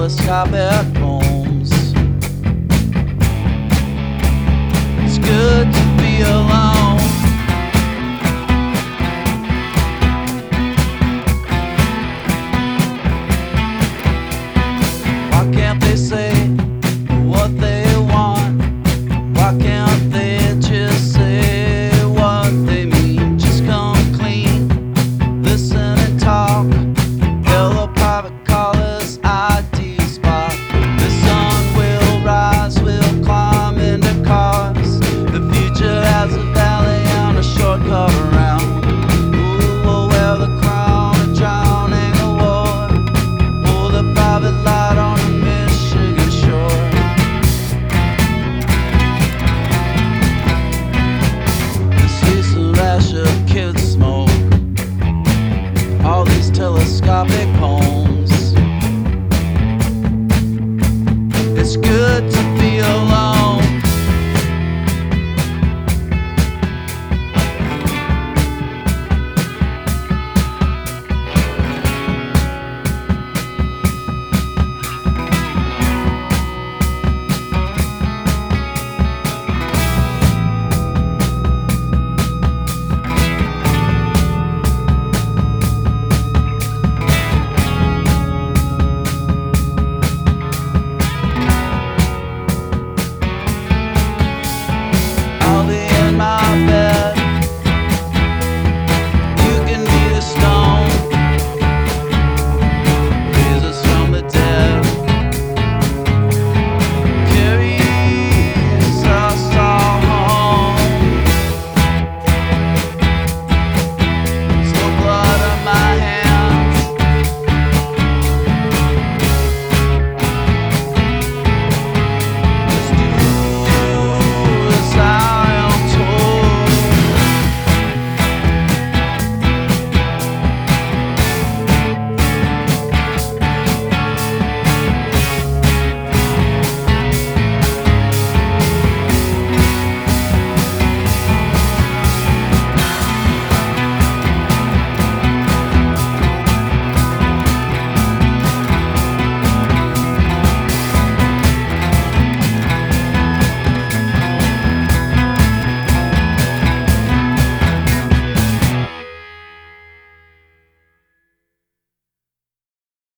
telescopic poems. It's good to be alone. Why can't they say what they want? Why can't they just say what they mean? Just come clean, listen and talk. Yellow private collars, ID spot. The sun will rise, we'll climb into cars. The future has a valley and a shortcut around. Who will wear the crown of drowning a war? Pull the private light on the Michigan shore. The season rash of kids smoke all these telescopic poems.